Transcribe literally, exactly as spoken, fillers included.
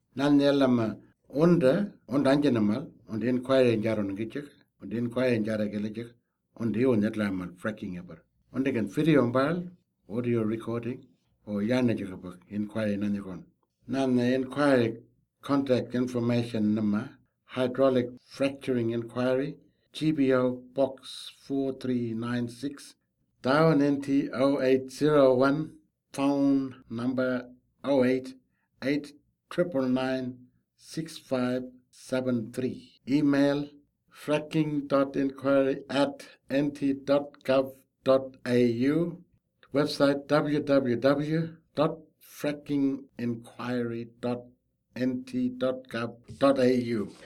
Nanyelama unde und anjenamal und inquire jaron gijek und inquire jara gelejek und dio netlamal fracking ever. Und again video mbal audio recording or yana jekabak inquire nanyakon. Nan inquire contact information number hydraulic fracturing inquiry G B O box four three nine six Down N T zero eight zero one phone number zero eight eight nine nine six five seven three. Email fracking.inquiry at nt.gov.au. Website w w w dot frackinginquiry dot n t dot gov dot a u.